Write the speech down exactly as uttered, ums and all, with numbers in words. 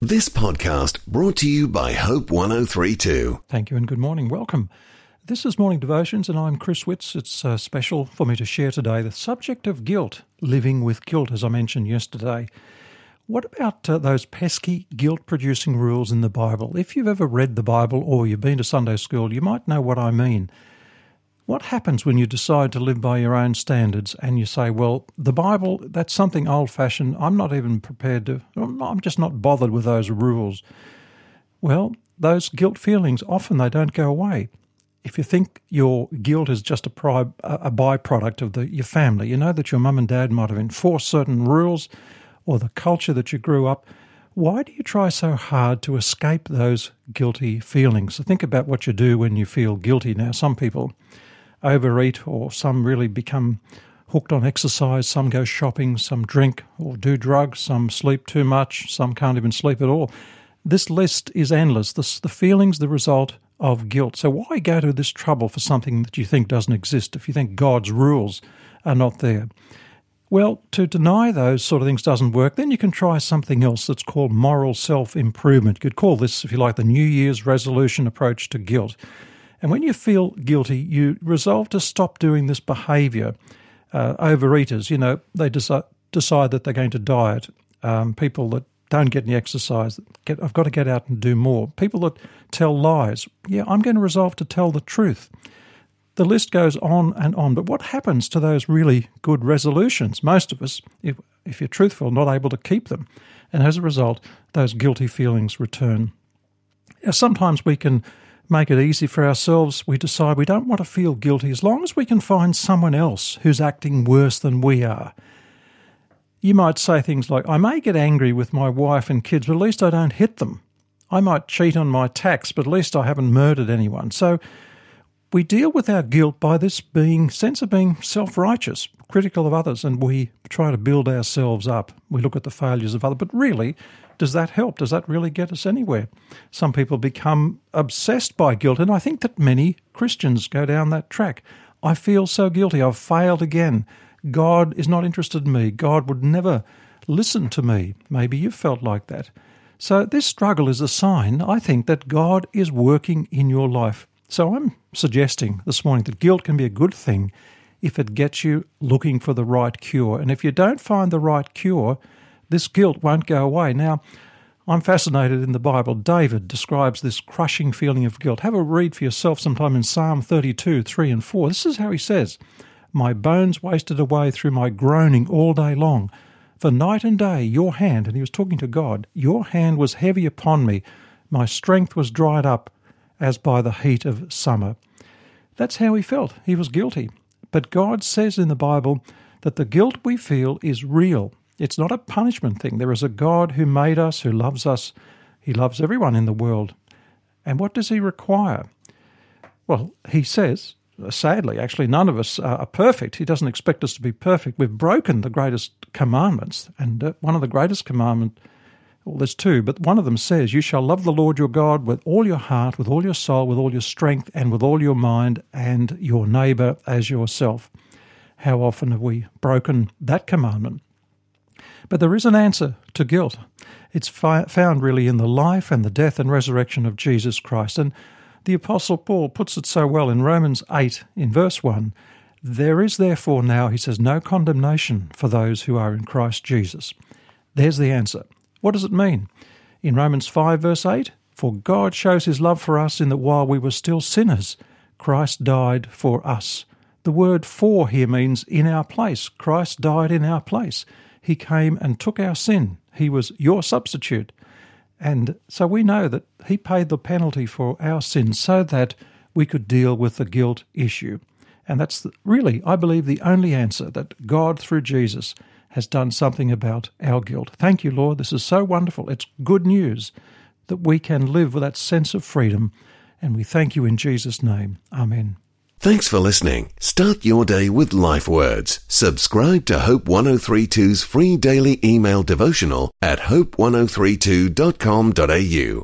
This podcast brought to you by Hope one oh three two. Thank you and good morning. Welcome. This is Morning Devotions and I'm Chris Witts. It's uh, special for me to share today the subject of guilt, living with guilt, as I mentioned yesterday. What about uh, those pesky guilt-producing rules in the Bible? If you've ever read the Bible or you've been to Sunday school, you might know what I mean. What happens when you decide to live by your own standards and you say, well, the Bible, that's something old-fashioned. I'm not even prepared to, I'm just not bothered with those rules. Well, those guilt feelings, often they don't go away. If you think your guilt is just a, pri- a byproduct of the, your family, you know that your mum and dad might have enforced certain rules or the culture that you grew up, why do you try so hard to escape those guilty feelings? So think about what you do when you feel guilty. Now, some people overeat, or some really become hooked on exercise, some go shopping, some drink or do drugs, some sleep too much, some can't even sleep at all. This list is endless. This, the feelings, the result of guilt. So why go to this trouble for something that you think doesn't exist if you think God's rules are not there? Well, to deny those sort of things doesn't work. Then you can try something else that's called moral self-improvement. You could call this, if you like, the New Year's resolution approach to guilt. And when you feel guilty, you resolve to stop doing this behaviour. Uh, overeaters, you know, they deci- decide that they're going to diet. Um, people that don't get any exercise, get, I've got to get out and do more. People that tell lies, yeah, I'm going to resolve to tell the truth. The list goes on and on. But what happens to those really good resolutions? Most of us, if, if you're truthful, are not able to keep them. And as a result, those guilty feelings return. Now, sometimes we can make it easy for ourselves. We decide we don't want to feel guilty as long as we can find someone else who's acting worse than we are. You might say things like, I may get angry with my wife and kids, but at least I don't hit them. I might cheat on my tax, but at least I haven't murdered anyone. So we deal with our guilt by this being sense of being self-righteous, critical of others, and we try to build ourselves up. We look at the failures of others, but really, does that help? Does that really get us anywhere? Some people become obsessed by guilt, and I think that many Christians go down that track. I feel so guilty. I've failed again. God is not interested in me. God would never listen to me. Maybe you've felt like that. So this struggle is a sign, I think, that God is working in your life. So I'm suggesting this morning that guilt can be a good thing if it gets you looking for the right cure. And if you don't find the right cure, this guilt won't go away. Now, I'm fascinated in the Bible. David describes this crushing feeling of guilt. Have a read for yourself sometime in Psalm thirty-two, three and four. This is how he says, my bones wasted away through my groaning all day long. For night and day your hand, and he was talking to God, your hand was heavy upon me. My strength was dried up as by the heat of summer. That's how he felt. He was guilty. But God says in the Bible that the guilt we feel is real. It's not a punishment thing. There is a God who made us, who loves us. He loves everyone in the world. And what does he require? Well, he says, sadly, actually, none of us are perfect. He doesn't expect us to be perfect. We've broken the greatest commandments. And uh, one of the greatest commandments, well, there's two, but one of them says, you shall love the Lord your God with all your heart, with all your soul, with all your strength, and with all your mind, and your neighbour as yourself. How often have we broken that commandment? But there is an answer to guilt. It's fi- found really in the life and the death and resurrection of Jesus Christ. And the Apostle Paul puts it so well in Romans eight, in verse one, there is therefore now, he says, no condemnation for those who are in Christ Jesus. There's the answer. What does it mean? In Romans five, verse eight, for God shows his love for us in that while we were still sinners, Christ died for us. The word for here means in our place. Christ died in our place. He came and took our sin. He was your substitute. And so we know that he paid the penalty for our sins so that we could deal with the guilt issue. And that's really, I believe, the only answer, that God, through Jesus, has done something about our guilt. Thank you, Lord. This is so wonderful. It's good news that we can live with that sense of freedom. And we thank you in Jesus' name. Amen. Thanks for listening. Start your day with Life Words. Subscribe to Hope one oh three two's free daily email devotional at hope one oh three two dot com dot a u.